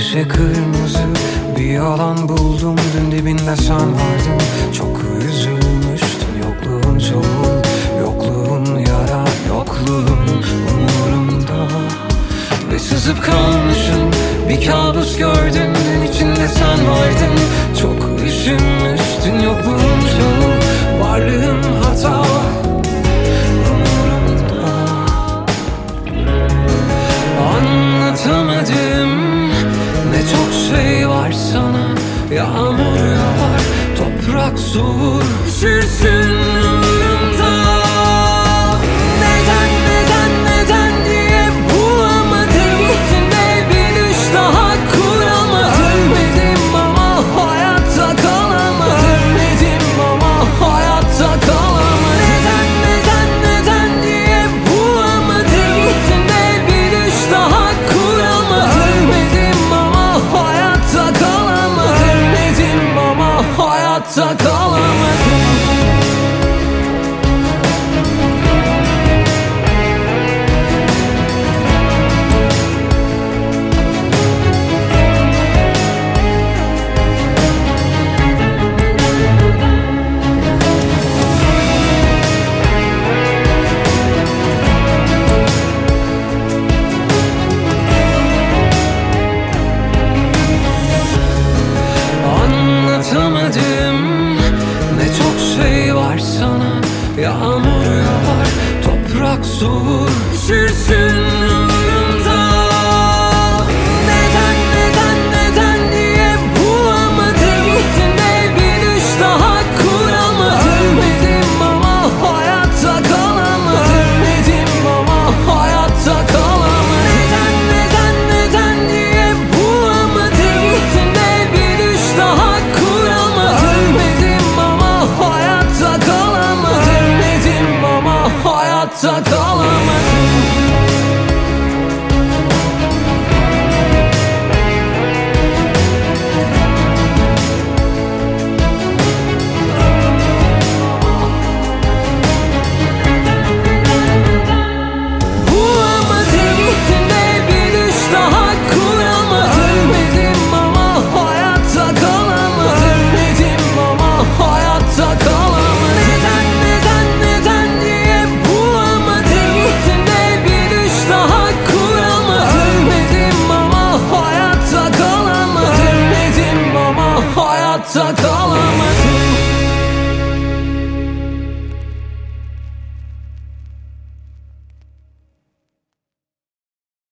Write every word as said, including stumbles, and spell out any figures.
şişe kırmızı bir yalan buldum, dün dibinde sen vardın. Çok üzülmüştüm, yokluğun çoğul, yokluğun yara, yokluğun umurumda. Ve sızıp kalmışım, bir kabus gördüm, dün içinde sen vardın. Çok üşünmüştün, yokluğun çoğul, varlığın hata, umurumda. Anlatamadım, ne çok şey var sana. Yağmur yağar, toprak soğur, üşürsün